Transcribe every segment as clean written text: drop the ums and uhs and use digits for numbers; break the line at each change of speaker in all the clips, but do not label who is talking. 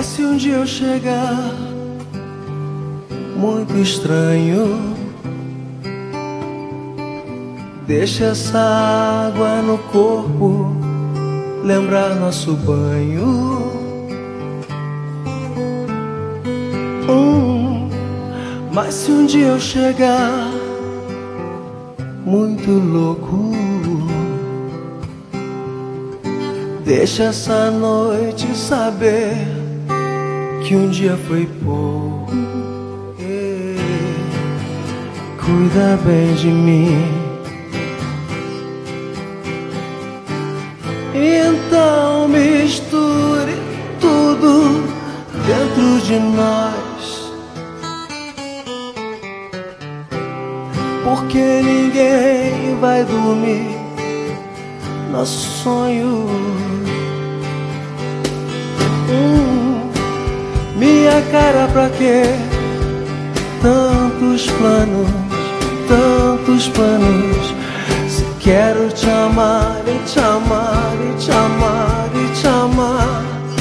Mas se um dia eu chegar muito estranho, deixa essa água no corpo lembrar nosso banho. Mas se um dia eu chegar muito louco, deixa essa noite saber que um dia foi pouco. Cuida bem de mim. Então misture tudo dentro de nós, porque ninguém vai dormir nosso sonho. Minha cara, pra quê? Tantos planos, tantos planos. Se quero te amar e te amar e te amar e te amar.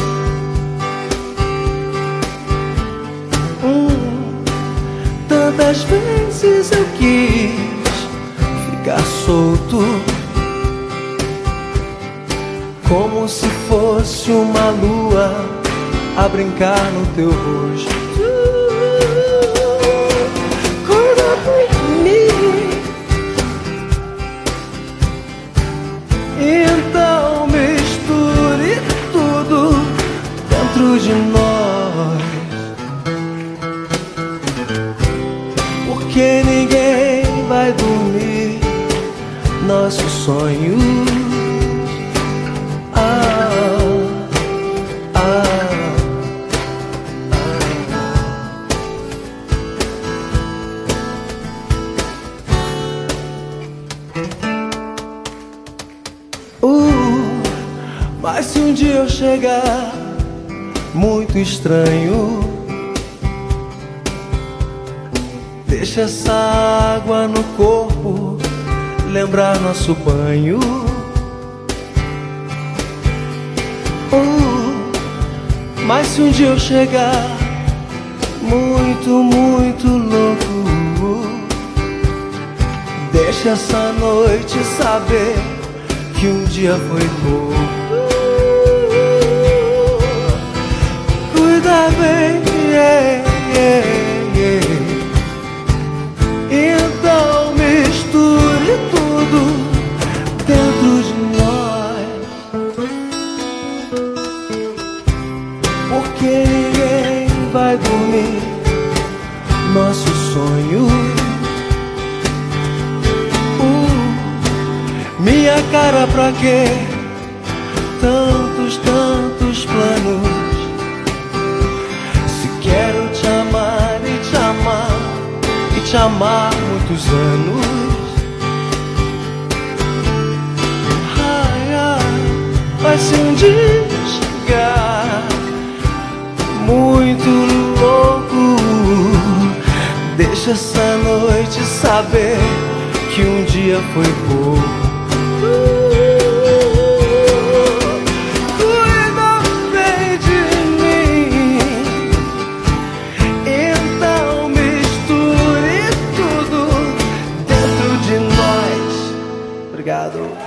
Tantas vezes eu quis ficar solto, como se fosse uma lua a brincar no teu rosto. Cuida de mim. Então misture tudo dentro de nós, porque ninguém vai dormir nossos sonhos. Mas se um dia eu chegar muito estranho, deixa essa água no corpo lembrar nosso banho. Mas se um dia eu chegar muito, muito louco, deixa essa noite saber que um dia foi pouco. Cuida bem, Então misture tudo dentro de nós, porque ninguém vai dormir nossos sonhos. Minha cara, pra quê? Tantos, tantos planos. Se quero te amar e te amar e te amar muitos anos. Ai, ai, mas se um dia chegar muito louco, deixa essa noite saber que um dia foi pouco. Cuida bem de mim. Então misture tudo dentro de nós. Obrigado.